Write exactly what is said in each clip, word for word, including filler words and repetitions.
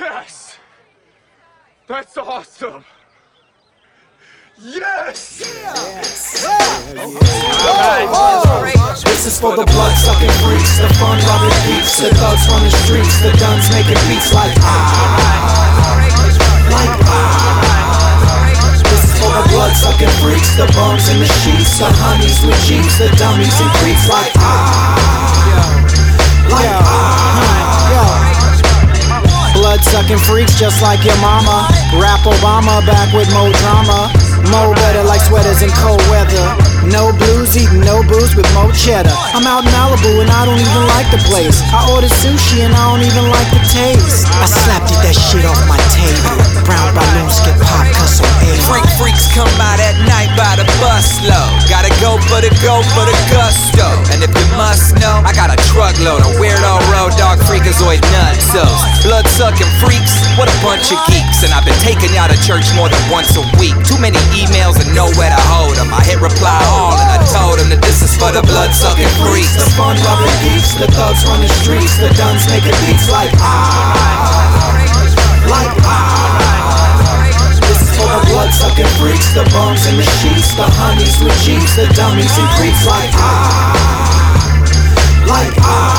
Yes! That's awesome! Yes! Yes. Yeah. Yeah. Oh, oh. This is for the blood-sucking freaks, the fun-loving geeks, the thugs from the streets, the guns making beats like ah, like ah. This is for the blood-sucking freaks, the bums in the sheets, the honeys with jeeps, the dummies and creeps like ah, like ah. Blood-sucking freaks just like your mama. Rap Obama back with more drama. Mo better like sweaters in cold weather. No blues, eating no booze with more cheddar. I'm out in Malibu and I don't even like the place. I ordered sushi and I don't even like the taste. I slapped it, that shit off my table. Brown balloons get pop cause I'm able. Freak freaks come by that night by the busload. Gotta go for the go for the gusto. And if you must know, I got a truckload of weirdo road dog freakazoid nutsos. Blood sucking freaks, what a bunch of geeks. And I've been taking y'all to church more than once a week. Too many emails and nowhere to hold them. I hit reply all and I told them that this is for the blood-sucking freaks, the fun-loving geeks, the thugs run the streets, the duns making beats like ah, like ah. This is for the blood-sucking freaks, the bums in the sheets, the honeys with jeeps, the dummies and creeps like ah, like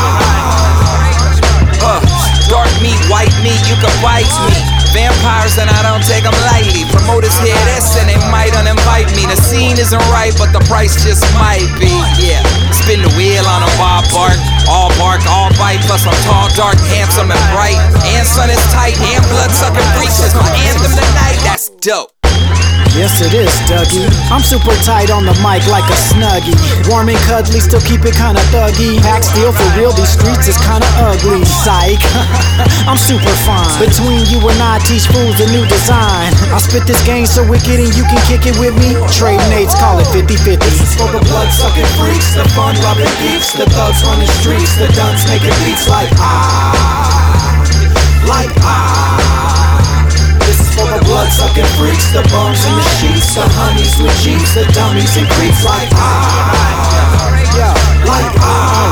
ah. uh, Dark meat, white meat, you can bite me. Vampires and I don't take them lightly. Promoters hear this and they might uninvite me. The scene isn't right but the price just might be. Yeah, spin the wheel on a bar bark. All bark, all bite, plus I'm tall, dark, handsome and bright. And sun is tight, and blood sucking freaks is my anthem tonight. That's dope. Yes it is, Dougie. I'm super tight on the mic like a snuggie. Warm and cuddly, still keep it kinda thuggy. Pack steel for real, these streets is kinda ugly. Psych, I'm super fine. Between you and I, teach fools a new design. I spit this game so wicked and you can kick it with me. Trade mates, call it fifty fifty. This is for the blood-sucking freaks, the fun-loving geeks, the thugs run the streets, the duns making beats like ah, like ah. This is for the blood-sucking freaks, the bums in the sheets, the honeys with jeeps, the dummies and creeps like ah, like ah.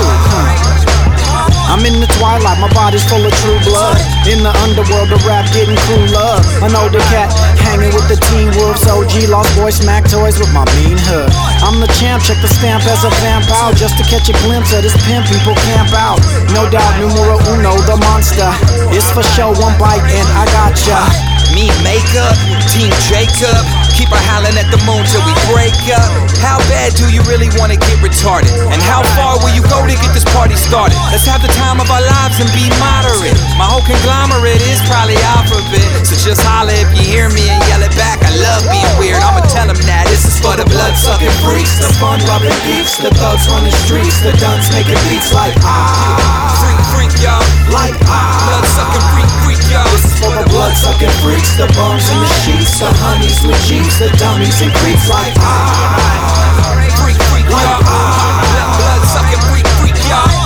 I'm in the twilight, my body's full of true blood. In the underworld, the rap getting crew love. An older cat hanging with the teen wolves. O G lost boy smack toys with my mean hood. I'm the champ, check the stamp as a vamp out. Just to catch a glimpse of this pimp, people camp out. No doubt, numero uno, the monster. It's for show, one bite and I gotcha. Me makeup, Team Jacob. Keep her howling at the moon till we break up. How bad do you really wanna get retarded? And how far will you go to get this party started? Let's have the time of our lives and be moderate. My whole conglomerate is probably alphabet. So just holler if you hear me and yell it back. I love being weird, I'ma tell them that. This is for the blood-sucking freaks, the fun-loving geeks, the thugs run the streets, the duns making beats like ah, freak, freak, y'all. Like ah, blood-sucking freak, freak, y'all. This is for the blood-sucking freaks, the bums in the sheets, the honeys with jeeps, the dummies and creeps like ah, freak, freak, like y'all. ah, blood-sucking freak, freak, y'all.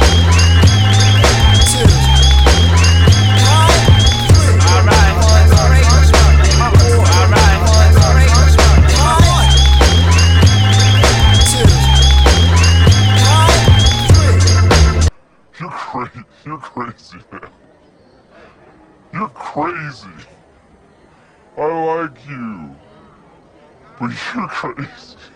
You're crazy. You're crazy, man. You're crazy. I like you. But you're crazy.